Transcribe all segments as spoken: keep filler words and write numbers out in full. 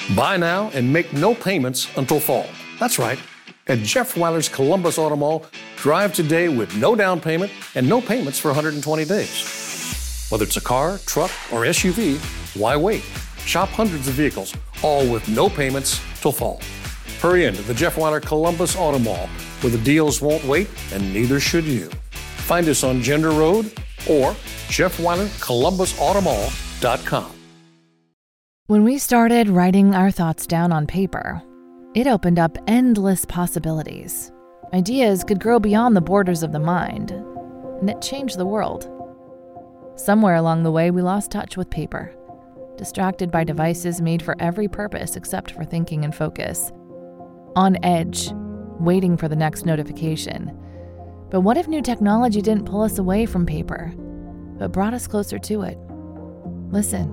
Buy now and make no payments until fall. That's right. At Jeff Weiler's Columbus Auto Mall, drive today with no down payment and no payments for one hundred twenty days. Whether it's a car, truck, or S U V, why wait? Shop hundreds of vehicles, all with no payments till fall. Hurry into the Jeff Weiler Columbus Auto Mall, where the deals won't wait and neither should you. Find us on Gender Road or Jeff Weiler Columbus Auto Mall dot com. When we started writing our thoughts down on paper, it opened up endless possibilities. Ideas could grow beyond the borders of the mind, and it changed the world. Somewhere along the way, we lost touch with paper, distracted by devices made for every purpose except for thinking and focus. On edge, waiting for the next notification. But what if new technology didn't pull us away from paper, but brought us closer to it? Listen.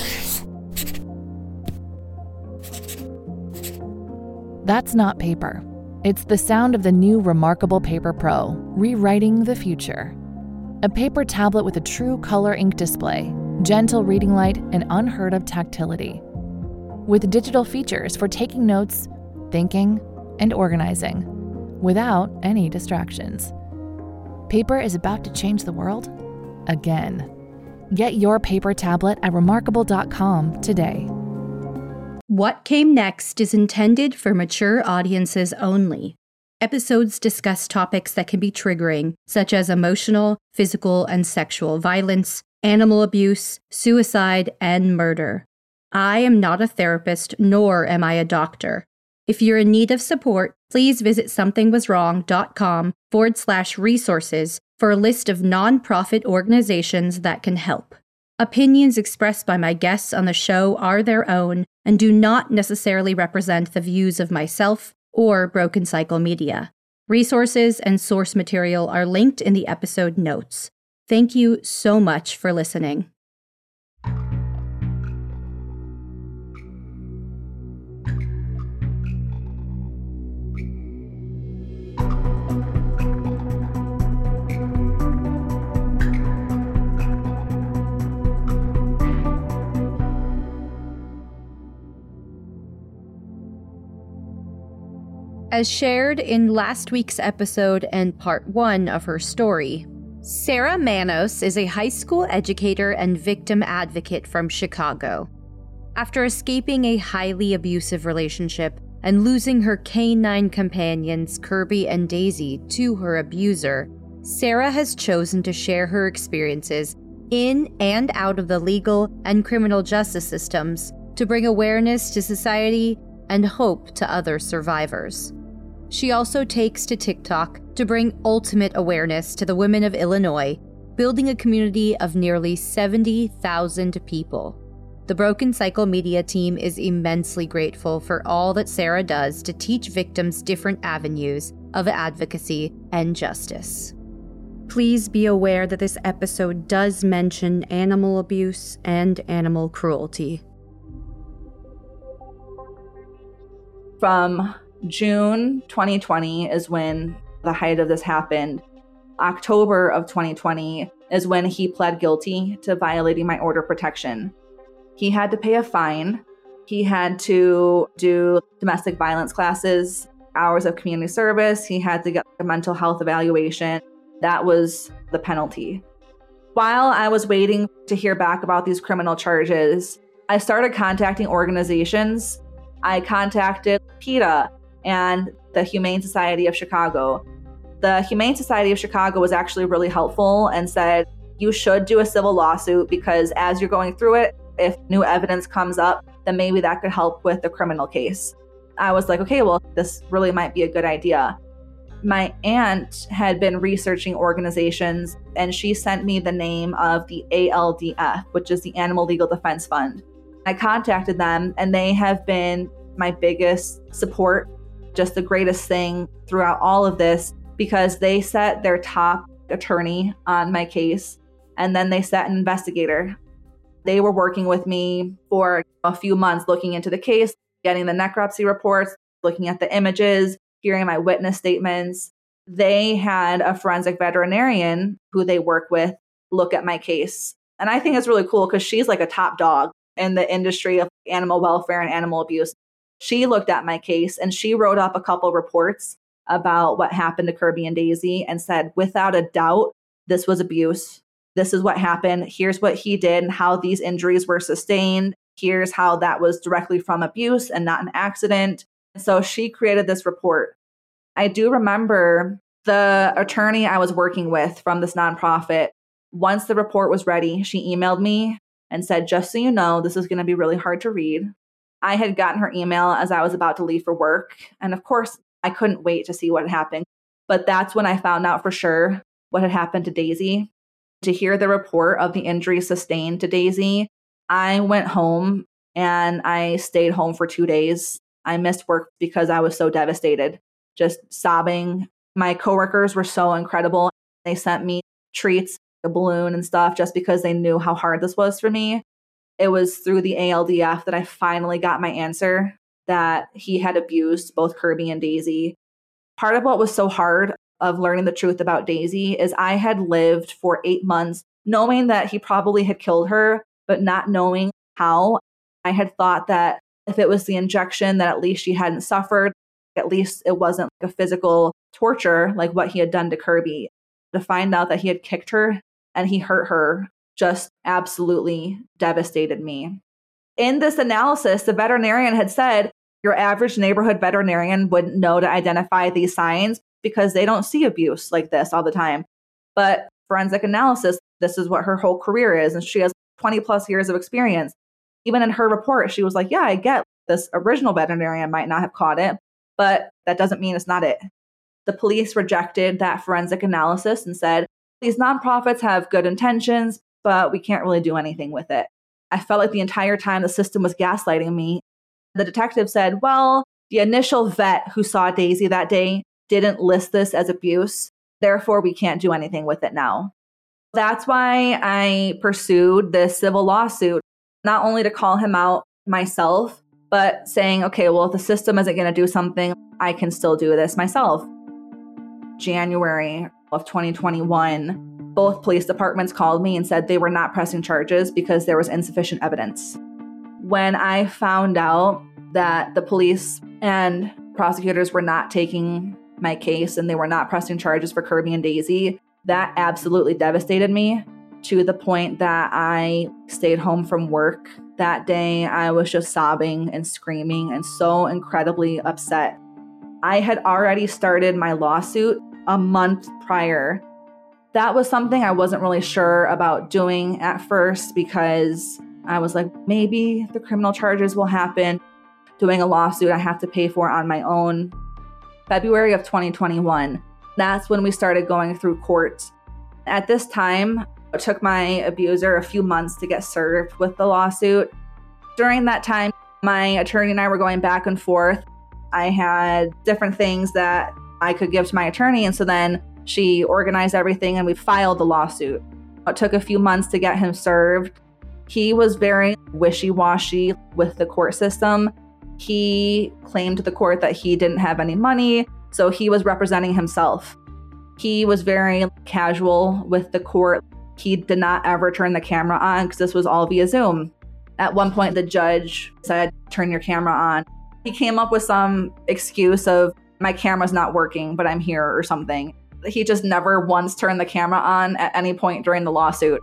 That's not paper. It's the sound of the new Remarkable Paper Pro, rewriting the future. A paper tablet with a true color ink display, gentle reading light, and unheard of tactility. With digital features for taking notes, thinking, and organizing, without any distractions. Paper is about to change the world again. Get your paper tablet at remarkable dot com today. What Came Next is intended for mature audiences only. Episodes discuss topics that can be triggering, such as emotional, physical, and sexual violence, animal abuse, suicide, and murder. I am not a therapist, nor am I a doctor. If you're in need of support, please visit somethingwaswrong.com forward slash resources for a list of nonprofit organizations that can help. Opinions expressed by my guests on the show are their own and do not necessarily represent the views of myself or Broken Cycle Media. Resources and source material are linked in the episode notes. Thank you so much for listening. As shared in last week's episode and part one of her story, Sarah Manos is a high school educator and victim advocate from Chicago. After escaping a highly abusive relationship and losing her canine companions Kirby and Daisy to her abuser, Sarah has chosen to share her experiences in and out of the legal and criminal justice systems to bring awareness to society and hope to other survivors. She also takes to TikTok to bring ultimate awareness to the women of Illinois, building a community of nearly seventy thousand people. The Broken Cycle Media team is immensely grateful for all that Sarah does to teach victims different avenues of advocacy and justice. Please be aware that this episode does mention animal abuse and animal cruelty. From June twenty twenty is when the height of this happened. October of twenty twenty is when he pled guilty to violating my order of protection. He had to pay a fine. He had to do domestic violence classes, hours of community service. He had to get a mental health evaluation. That was the penalty. While I was waiting to hear back about these criminal charges, I started contacting organizations. I contacted PETA and the Humane Society of Chicago. The Humane Society of Chicago was actually really helpful and said, you should do a civil lawsuit because as you're going through it, if new evidence comes up, then maybe that could help with the criminal case. I was like, okay, well, this really might be a good idea. My aunt had been researching organizations and she sent me the name of the A L D F, which is the Animal Legal Defense Fund. I contacted them and they have been my biggest support, just the greatest thing throughout all of this, because they set their top attorney on my case and then they set an investigator. They were working with me for a few months looking into the case, getting the necropsy reports, looking at the images, hearing my witness statements. They had a forensic veterinarian who they work with look at my case. And I think it's really cool because she's like a top dog. in the industry of animal welfare and animal abuse. She looked at my case and she wrote up a couple reports about what happened to Kirby and Daisy and said, without a doubt, this was abuse. This is what happened. Here's what he did and how these injuries were sustained. Here's how that was directly from abuse and not an accident. So she created this report. I do remember the attorney I was working with from this nonprofit, once the report was ready, she emailed me and said, just so you know, this is going to be really hard to read. I had gotten her email as I was about to leave for work. And of course, I couldn't wait to see what had happened. But that's when I found out for sure what had happened to Daisy. To hear the report of the injuries sustained to Daisy, I went home and I stayed home for two days. I missed work because I was so devastated, just sobbing. My coworkers were so incredible. They sent me treats, a balloon and stuff, just because they knew how hard this was for me. It was through the A L D F that I finally got my answer that he had abused both Kirby and Daisy. Part of what was so hard of learning the truth about Daisy is I had lived for eight months knowing that he probably had killed her, but not knowing how. I had thought that if it was the injection, that at least she hadn't suffered. At least it wasn't like a physical torture like what he had done to Kirby. To find out that he had kicked her and he hurt her just absolutely devastated me. In this analysis, the veterinarian had said your average neighborhood veterinarian wouldn't know to identify these signs because they don't see abuse like this all the time. But forensic analysis, this is what her whole career is. And she has twenty plus years of experience. Even in her report, she was like, yeah, I get this original veterinarian might not have caught it, but that doesn't mean it's not it. The police rejected that forensic analysis and said, these nonprofits have good intentions, but we can't really do anything with it. I felt like the entire time the system was gaslighting me. The detective said, well, the initial vet who saw Daisy that day didn't list this as abuse. Therefore, we can't do anything with it now. That's why I pursued this civil lawsuit, not only to call him out myself, but saying, okay, well, if the system isn't going to do something, I can still do this myself. January of twenty twenty-one, both police departments called me and said they were not pressing charges because there was insufficient evidence. When I found out that the police and prosecutors were not taking my case and they were not pressing charges for Kirby and Daisy, that absolutely devastated me to the point that I stayed home from work that day. I was just sobbing and screaming and so incredibly upset. I had already started my lawsuit a month prior. That was something I wasn't really sure about doing at first because I was like, maybe the criminal charges will happen. Doing a lawsuit I have to pay for on my own. February of twenty twenty-one, that's when we started going through court. At this time, it took my abuser a few months to get served with the lawsuit. During that time, my attorney and I were going back and forth. I had different things that I could give to my attorney, and so then she organized everything and we filed the lawsuit. It took a few months to get him served. He was very wishy-washy with the court system. He claimed to the court that he didn't have any money, so he was representing himself. He was very casual with the court. He did not ever turn the camera on because this was all via Zoom. At one point, the judge said, turn your camera on. He came up with some excuse of, my camera's not working, but I'm here or something. He just never once turned the camera on at any point during the lawsuit.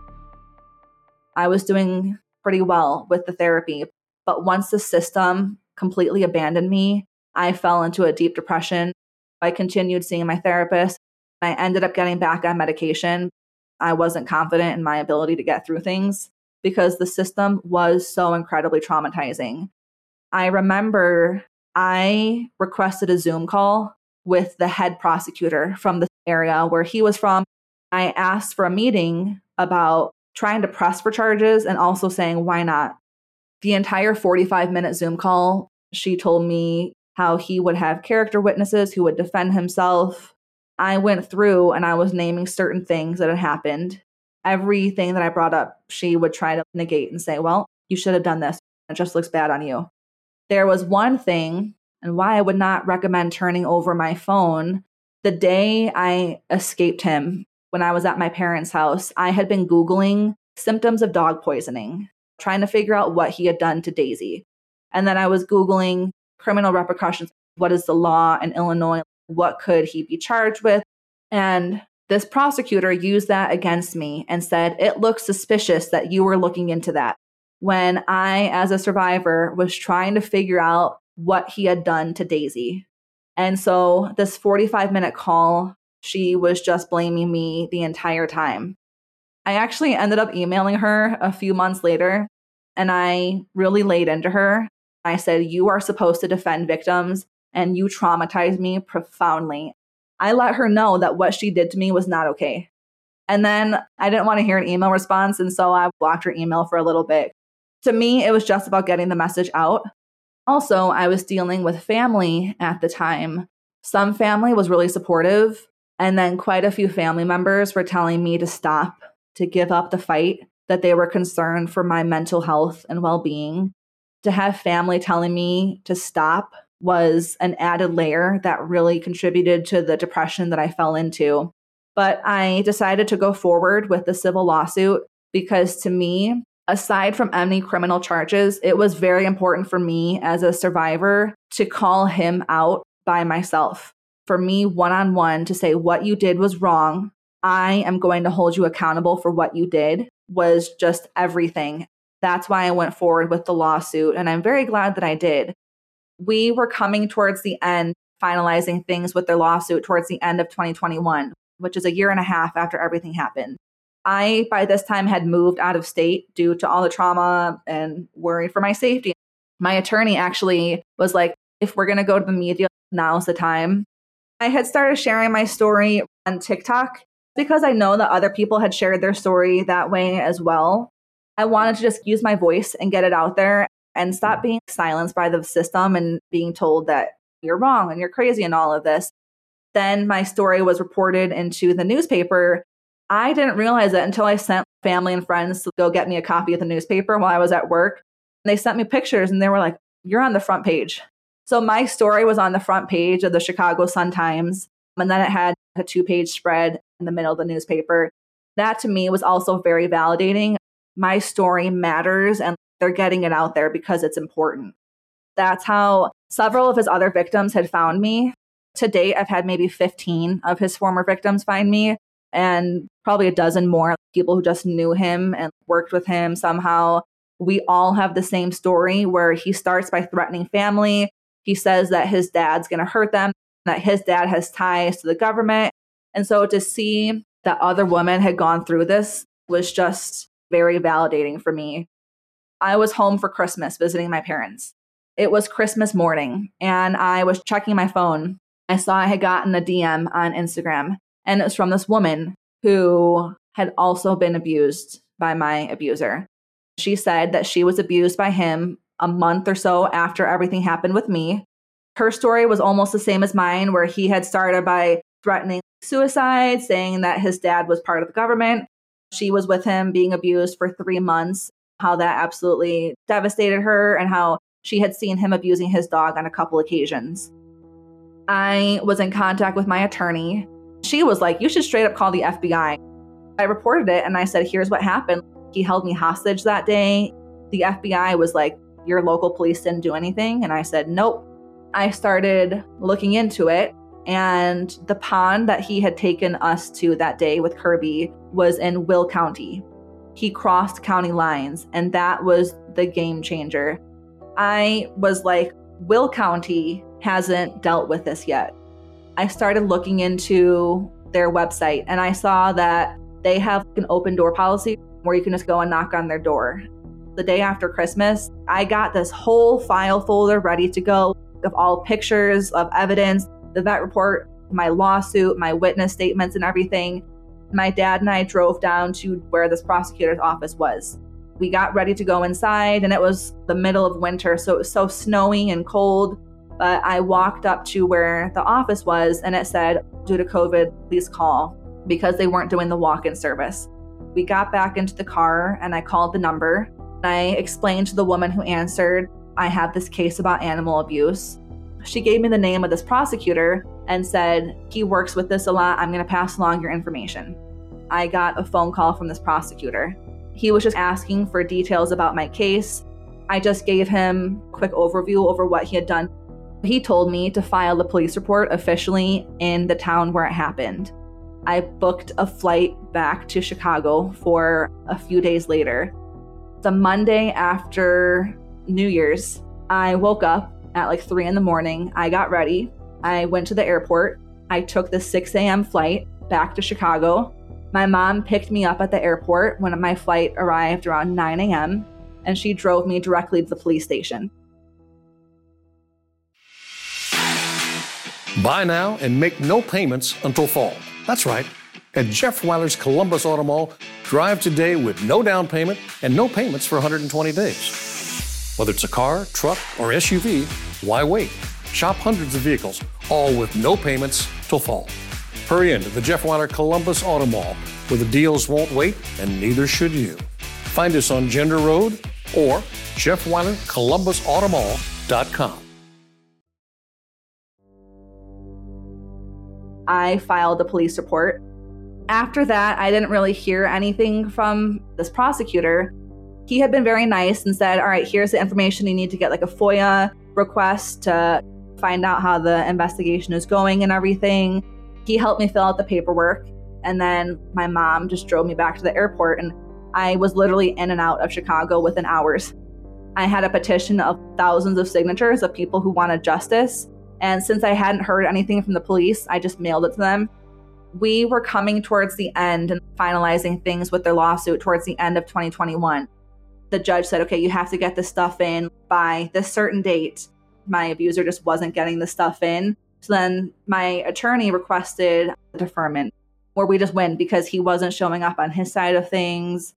I was doing pretty well with the therapy, but once the system completely abandoned me, I fell into a deep depression. I continued seeing my therapist. I ended up getting back on medication. I wasn't confident in my ability to get through things because the system was so incredibly traumatizing. I remember I requested a Zoom call with the head prosecutor from the area where he was from. I asked for a meeting about trying to press for charges and also saying, why not? The entire forty-five minute Zoom call, she told me how he would have character witnesses who would defend himself. I went through and I was naming certain things that had happened. Everything that I brought up, she would try to negate and say, well, you should have done this. It just looks bad on you. There was one thing, and why I would not recommend turning over my phone. The day I escaped him, when I was at my parents' house, I had been Googling symptoms of dog poisoning. trying to figure out what he had done to Daisy. And then I was Googling criminal repercussions. What is the law in Illinois? What could he be charged with? And this prosecutor used that against me and said, it looks suspicious that you were looking into that, when I, as a survivor, was trying to figure out what he had done to Daisy. And so this forty-five minute call, she was just blaming me the entire time. I actually ended up emailing her a few months later, and I really laid into her. I said, you are supposed to defend victims, and you traumatized me profoundly. I let her know that what she did to me was not okay. And then I didn't want to hear an email response, and so I blocked her email for a little bit. To me, it was just about getting the message out. Also, I was dealing with family at the time. Some family was really supportive, and then quite a few family members were telling me to stop, to give up the fight, that they were concerned for my mental health and well-being. To have family telling me to stop was an added layer that really contributed to the depression that I fell into. But I decided to go forward with the civil lawsuit because, to me, aside from any criminal charges, it was very important for me as a survivor to call him out by myself. For me, one-on-one, to say what you did was wrong. I am going to hold you accountable for what you did was just everything. That's why I went forward with the lawsuit, and I'm very glad that I did. We were coming towards the end, finalizing things with their lawsuit towards the end of twenty twenty-one, which is a year and a half after everything happened. I, by this time, had moved out of state due to all the trauma and worry for my safety. My attorney actually was like, if we're going to go to the media, now's the time. I had started sharing my story on TikTok because I know that other people had shared their story that way as well. I wanted to just use my voice and get it out there and stop being silenced by the system and being told that you're wrong and you're crazy and all of this. Then my story was reported into the newspaper. I didn't realize it until I sent family and friends to go get me a copy of the newspaper while I was at work. And they sent me pictures and they were like, you're on the front page. So my story was on the front page of the Chicago Sun-Times. And then it had a two-page spread in the middle of the newspaper. That to me was also very validating. My story matters and they're getting it out there because it's important. That's how several of his other victims had found me. To date, I've had maybe fifteen of his former victims find me, and probably a dozen more people who just knew him and worked with him somehow. We all have the same story where he starts by threatening family. He says that his dad's going to hurt them, that his dad has ties to the government. And so to see that other women had gone through this was just very validating for me. I was home for Christmas visiting my parents. It was Christmas morning and I was checking my phone. I saw I had gotten a D M on Instagram, and it was from this woman who had also been abused by my abuser. She said that she was abused by him a month or so after everything happened with me. Her story was almost the same as mine, where he had started by threatening suicide, saying that his dad was part of the government. She was with him being abused for three months, how that absolutely devastated her, and how she had seen him abusing his dog on a couple occasions. I was in contact with my attorney. She was like, you should straight up call the F B I. I reported it and I said, here's what happened. He held me hostage that day. The F B I was like, your local police didn't do anything. And I said, nope. I started looking into it. And the pond that he had taken us to that day with Kirby was in Will County. He crossed county lines, and that was the game changer. I was like, Will County hasn't dealt with this yet. I started looking into their website, and I saw that they have an open door policy where you can just go and knock on their door. The day after Christmas, I got this whole file folder ready to go of all pictures of evidence, the vet report, my lawsuit, my witness statements, and everything. My dad and I drove down to where this prosecutor's office was. We got ready to go inside, and it was the middle of winter, so it was so snowy and cold. But I walked up to where the office was, and it said, due to COVID, please call, because they weren't doing the walk-in service. We got back into the car, and I called the number. I explained to the woman who answered, I have this case about animal abuse. She gave me the name of this prosecutor and said, he works with this a lot. I'm going to pass along your information. I got a phone call from this prosecutor. He was just asking for details about my case. I just gave him a quick overview over what he had done. He told me to file the police report officially in the town where it happened. I booked a flight back to Chicago for a few days later. The Monday after New Year's, I woke up at like three in the morning. I got ready. I went to the airport. I took the six a.m. flight back to Chicago. My mom picked me up at the airport when my flight arrived around nine a.m., and she drove me directly to the police station. Buy now and make no payments until fall. That's right. At Jeff Weiler's Columbus Auto Mall, drive today with no down payment and no payments for one hundred twenty days. Whether it's a car, truck, or S U V, why wait? Shop hundreds of vehicles, all with no payments till fall. Hurry into the Jeff Weiler Columbus Auto Mall, where the deals won't wait, and neither should you. Find us on Gender Road or Jeff Weiler Columbus Auto Mall dot com. I filed a police report. After that, I didn't really hear anything from this prosecutor. He had been very nice and said, all right, here's the information. You need to get like a FOIA request to find out how the investigation is going and everything. He helped me fill out the paperwork. And then my mom just drove me back to the airport, and I was literally in and out of Chicago within hours. I had a petition of thousands of signatures of people who wanted justice. And since I hadn't heard anything from the police, I just mailed it to them. We were coming towards the end and finalizing things with their lawsuit towards the end of twenty twenty-one. The judge said, okay, you have to get this stuff in by this certain date. My abuser just wasn't getting the stuff in. So then my attorney requested a deferment where we just win because he wasn't showing up on his side of things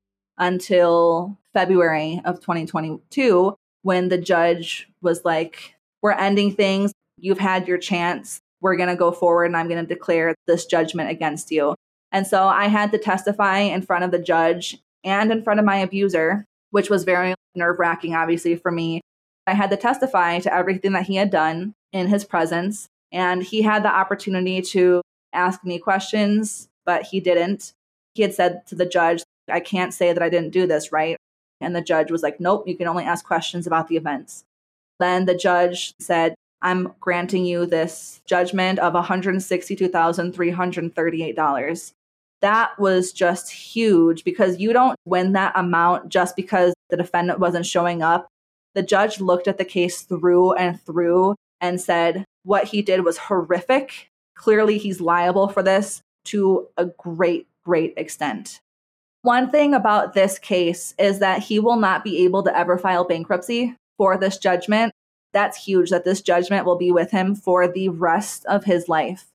until February of twenty twenty-two, when the judge was like, we're ending things. You've had your chance. We're going to go forward and I'm going to declare this judgment against you. And so I had to testify in front of the judge and in front of my abuser, which was very nerve-wracking, obviously, for me. I had to testify to everything that he had done in his presence. And he had the opportunity to ask me questions, but he didn't. He had said to the judge, I can't say that I didn't do this, right? And the judge was like, nope, you can only ask questions about the events. Then the judge said, I'm granting you this judgment of one hundred sixty-two thousand three hundred thirty-eight dollars. That was just huge because you don't win that amount just because the defendant wasn't showing up. The judge looked at the case through and through and said what he did was horrific. Clearly, he's liable for this to a great, great extent. One thing about this case is that he will not be able to ever file bankruptcy for this judgment. That's huge, that this judgment will be with him for the rest of his life.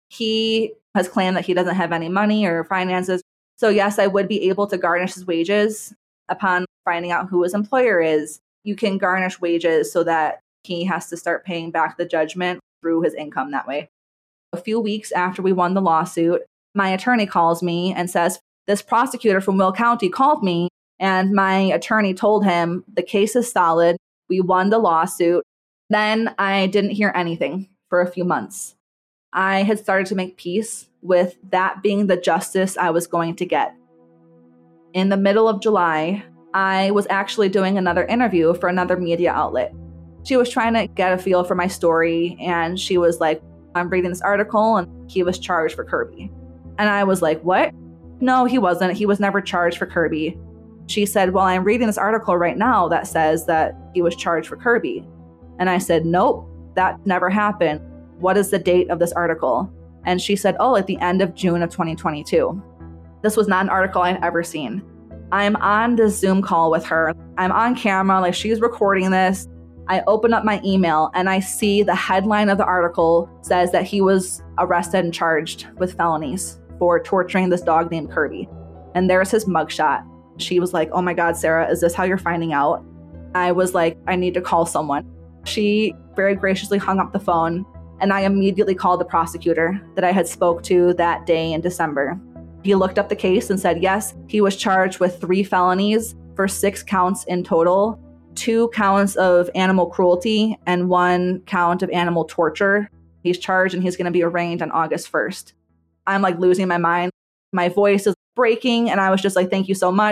He has claimed that he doesn't have any money or finances. So yes, I would be able to garnish his wages upon finding out who his employer is. You can garnish wages so that he has to start paying back the judgment through his income that way. A few weeks after we won the lawsuit, my attorney calls me and says, this prosecutor from Will County called me, and my attorney told him the case is solid. We won the lawsuit. Then I didn't hear anything for a few months. I had started to make peace with that being the justice I was going to get. In the middle of July, I was actually doing another interview for another media outlet. She was trying to get a feel for my story, and she was like, I'm reading this article, and he was charged for Kirby. And I was like, what? No, he wasn't. He was never charged for Kirby. She said, well, I'm reading this article right now that says that he was charged for Kirby. And I said, nope, that never happened. What is the date of this article? And she said, oh, at the end of June of twenty twenty-two. This was not an article I'd ever seen. I'm on this Zoom call with her. I'm on camera, like she's recording this. I open up my email and I see the headline of the article says that he was arrested and charged with felonies for torturing this dog named Kirby. And there's his mugshot. She was like, oh my God, Sarah, is this how you're finding out? I was like, I need to call someone. She very graciously hung up the phone, and I immediately called the prosecutor that I had spoke to that day in December. He looked up the case and said, yes, he was charged with three felonies for six counts in total, two counts of animal cruelty and one count of animal torture. He's charged and he's going to be arraigned on August first. I'm like losing my mind. My voice is breaking, and I was just like, thank you so much.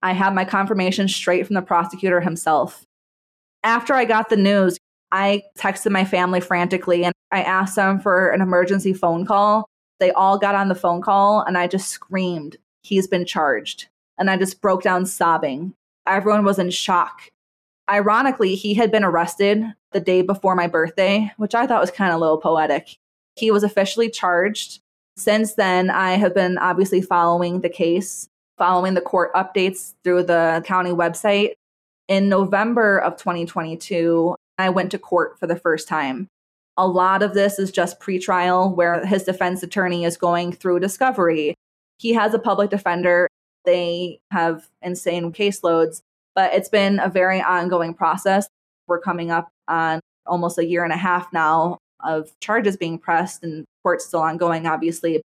I had my confirmation straight from the prosecutor himself. After I got the news, I texted my family frantically and I asked them for an emergency phone call. They all got on the phone call and I just screamed, "He's been charged." And I just broke down sobbing. Everyone was in shock. Ironically, he had been arrested the day before my birthday, which I thought was kind of a little poetic. He was officially charged. Since then, I have been obviously following the case, following the court updates through the county website. In November of twenty twenty-two, I went to court for the first time. A lot of this is just pretrial, where his defense attorney is going through discovery. He has a public defender. They have insane caseloads, but it's been a very ongoing process. We're coming up on almost a year and a half now of charges being pressed, and court's still ongoing, obviously.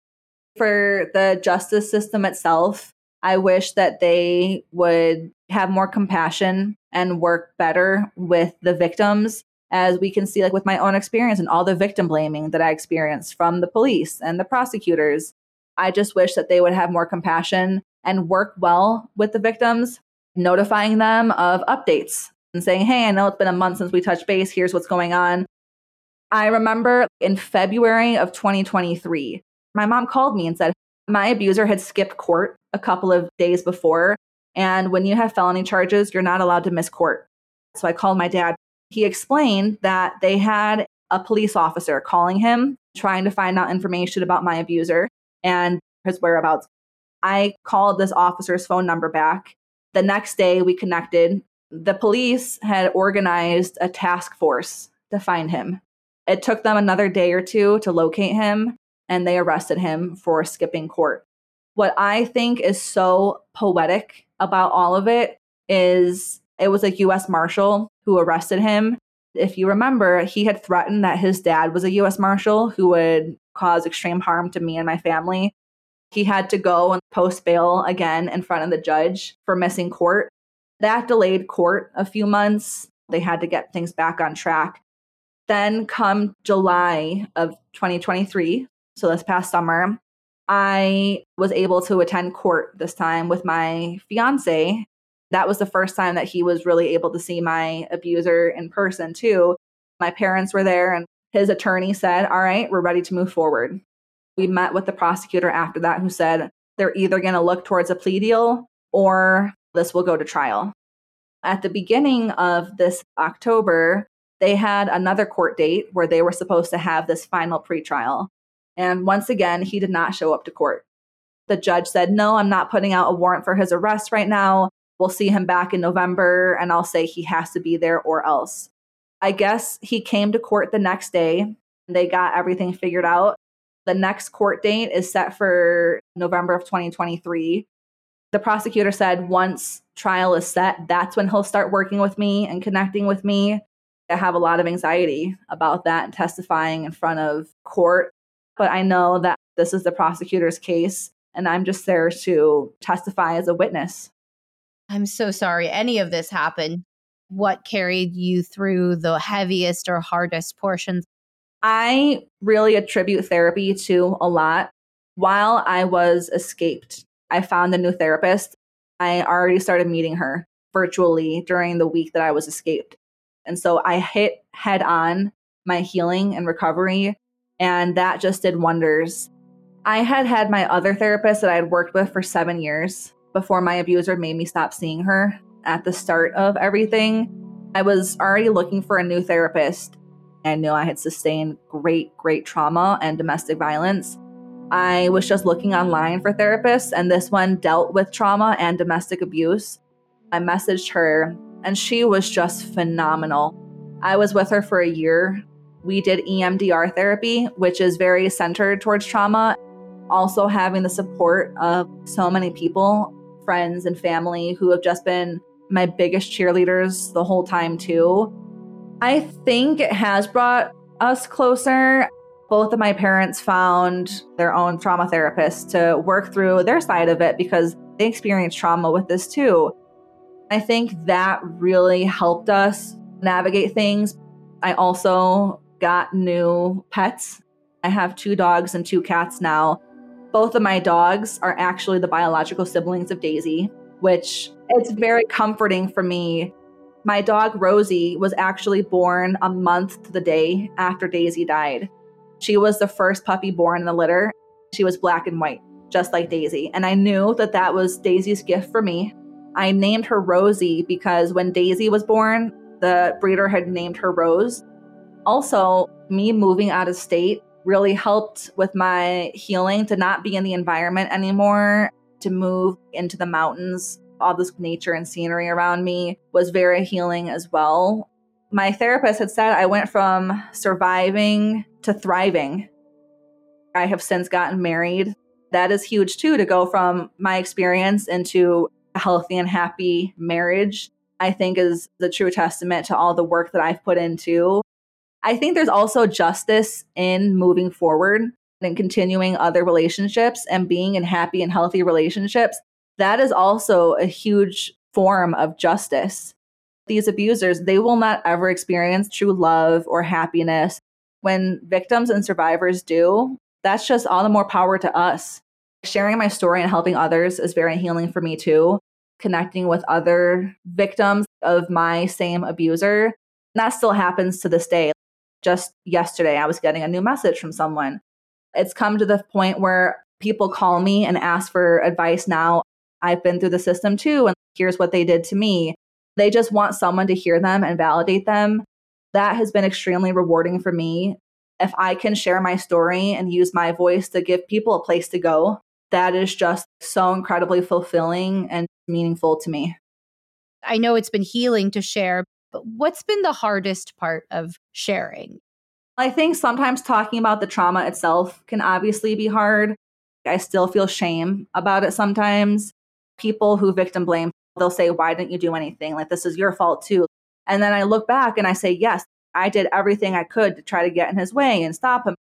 For the justice system itself, I wish that they would have more compassion and work better with the victims. As we can see, like with my own experience and all the victim blaming that I experienced from the police and the prosecutors, I just wish that they would have more compassion and work well with the victims, notifying them of updates and saying, "Hey, I know it's been a month since we touched base. Here's what's going on." I remember in February of twenty twenty-three, my mom called me and said, my abuser had skipped court a couple of days before. And when you have felony charges, you're not allowed to miss court. So I called my dad. He explained that they had a police officer calling him, trying to find out information about my abuser and his whereabouts. I called this officer's phone number back. The next day we connected. The police had organized a task force to find him. It took them another day or two to locate him, and they arrested him for skipping court. What I think is so poetic about all of it is it was a U S Marshal who arrested him. If you remember, he had threatened that his dad was a U S Marshal who would cause extreme harm to me and my family. He had to go and post bail again in front of the judge for missing court. That delayed court a few months. They had to get things back on track. Then come July of twenty twenty-three, so this past summer, I was able to attend court this time with my fiance. That was the first time that he was really able to see my abuser in person too. My parents were there and his attorney said, "All right, we're ready to move forward." We met with the prosecutor after that who said they're either going to look towards a plea deal or this will go to trial. At the beginning of this October, they had another court date where they were supposed to have this final pretrial. And once again, he did not show up to court. The judge said, "No, I'm not putting out a warrant for his arrest right now. We'll see him back in November, and I'll say he has to be there or else." I guess he came to court the next day. They got everything figured out. The next court date is set for November of twenty twenty-three. The prosecutor said once trial is set, that's when he'll start working with me and connecting with me. I have a lot of anxiety about that and testifying in front of court. But I know that this is the prosecutor's case, and I'm just there to testify as a witness. I'm so sorry any of this happened. What carried you through the heaviest or hardest portions? I really attribute therapy to a lot. While I was escaped, I found a new therapist. I already started meeting her virtually during the week that I was escaped. And so I hit head on my healing and recovery, and that just did wonders. I had had my other therapist that I had worked with for seven years before my abuser made me stop seeing her at the start of everything. I was already looking for a new therapist. I knew I had sustained great, great trauma and domestic violence. I was just looking online for therapists, and this one dealt with trauma and domestic abuse. I messaged her, and she was just phenomenal. I was with her for a year. We did E M D R therapy, which is very centered towards trauma. Also having the support of so many people, friends and family who have just been my biggest cheerleaders the whole time too. I think it has brought us closer. Both of my parents found their own trauma therapists to work through their side of it because they experienced trauma with this too. I think that really helped us navigate things. I also got new pets. I have two dogs and two cats now. Both of my dogs are actually the biological siblings of Daisy, which It's very comforting for me. My dog, Rosie, was actually born a month to the day after Daisy died. She was the first puppy born in the litter. She was black and white, just like Daisy. And I knew that that was Daisy's gift for me. I named her Rosie because when Daisy was born, the breeder had named her Rose. Also, me moving out of state really helped with my healing, to not be in the environment anymore, to move into the mountains. All this nature and scenery around me was very healing as well. My therapist had said I went from surviving to thriving. I have since gotten married. That is huge too, to go from my experience into a healthy and happy marriage, I think is the true testament to all the work that I've put into. I think there's also justice in moving forward and continuing other relationships and being in happy and healthy relationships. That is also a huge form of justice. These abusers, they will not ever experience true love or happiness. When victims and survivors do, that's just all the more power to us. Sharing my story and helping others is very healing for me too. Connecting with other victims of my same abuser, and that still happens to this day. Just yesterday, I was getting a new message from someone. It's come to the point where people call me and ask for advice now. I've been through the system too, and here's what they did to me. They just want someone to hear them and validate them. That has been extremely rewarding for me. If I can share my story and use my voice to give people a place to go, that is just so incredibly fulfilling and meaningful to me. I know it's been healing to share, but what's been the hardest part of sharing? I think sometimes talking about the trauma itself can obviously be hard. I still feel shame about it sometimes. People who victim blame, they'll say, why didn't you do anything? Like, this is your fault too. And then I look back and I say, yes, I did everything I could to try to get in his way and stop him.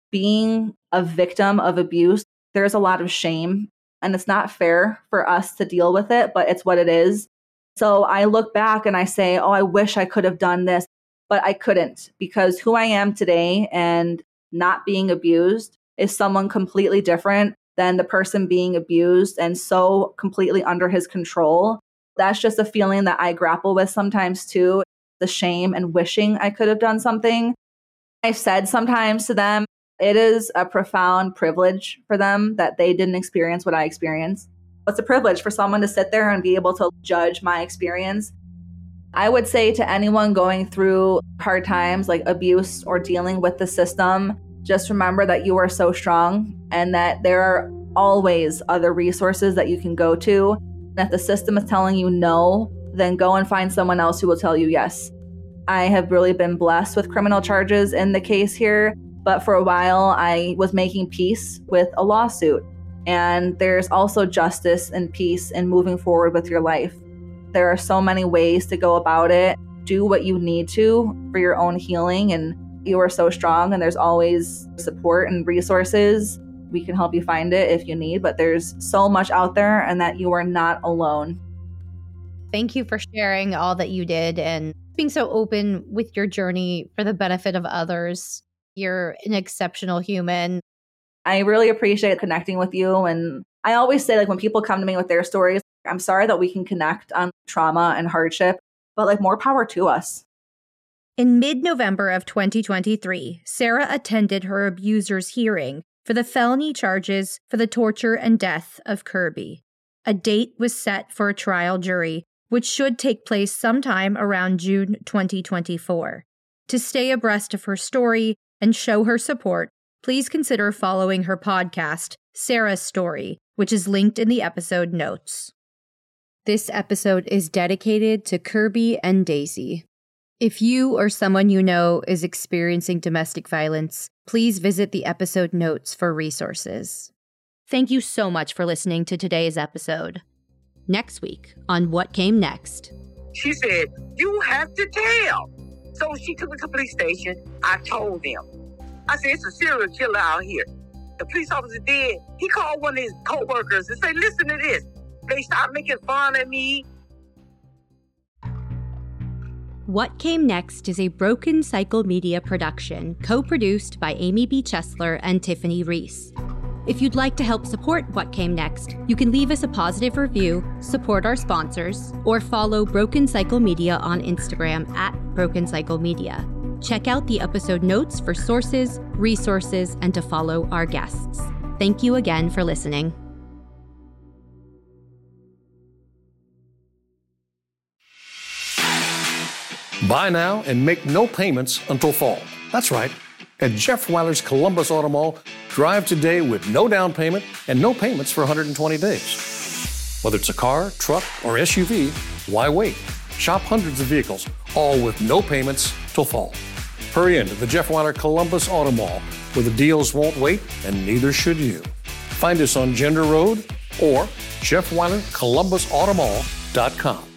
Being a victim of abuse, there's a lot of shame, and it's not fair for us to deal with it, but it's what it is. So I look back and I say, oh, I wish I could have done this, but I couldn't, because who I am today and not being abused is someone completely different than the person being abused and so completely under his control. That's just a feeling that I grapple with sometimes too, the shame and wishing I could have done something. I've said sometimes to them, it is a profound privilege for them that they didn't experience what I experienced. It's a privilege for someone to sit there and be able to judge my experience. I would say to anyone going through hard times like abuse or dealing with the system, just remember that you are so strong and that there are always other resources that you can go to. And if the system is telling you no, then go and find someone else who will tell you yes. I have really been blessed with criminal charges in the case here, but for a while I was making peace with a lawsuit. And there's also justice and peace in moving forward with your life. There are so many ways to go about it. Do what you need to for your own healing, and you are so strong, and there's always support and resources. We can help you find it if you need, but there's so much out there, and that you are not alone. Thank you for sharing all that you did and being so open with your journey for the benefit of others. You're an exceptional human. I really appreciate connecting with you. And I always say, like, when people come to me with their stories, I'm sorry that we can connect on trauma and hardship, but like, more power to us. In mid-November of twenty twenty-three, Sarah attended her abuser's hearing for the felony charges for the torture and death of Kirby. A date was set for a trial jury, which should take place sometime around June twenty twenty-four. To stay abreast of her story and show her support, please consider following her podcast, Sarah's Story, which is linked in the episode notes. This episode is dedicated to Kirby and Daisy. If you or someone you know is experiencing domestic violence, please visit the episode notes for resources. Thank you so much for listening to today's episode. Next week on What Came Next. She said, you have to tell. So she took me to the police station. I told them. I said, it's a serial killer out here. The police officer did. He called one of his co-workers and said, listen to this. They stopped making fun of me. What Came Next is a Broken Cycle Media production, co-produced by Amy B. Chesler and Tiffany Reese. If you'd like to help support What Came Next, you can leave us a positive review, support our sponsors, or follow Broken Cycle Media on Instagram at Broken Cycle Media. Check out the episode notes for sources, resources, and to follow our guests. Thank you again for listening. Buy now and make no payments until fall. That's right. At Jeff Weiler's Columbus Auto Mall, drive today with no down payment and no payments for one hundred twenty days. Whether it's a car, truck, or S U V, why wait? Shop hundreds of vehicles, all with no payments till fall. Hurry into the Jeff Weiler Columbus Auto Mall, where the deals won't wait, and neither should you. Find us on Gender Road or Jeff Weiler Columbus Auto Mall dot com.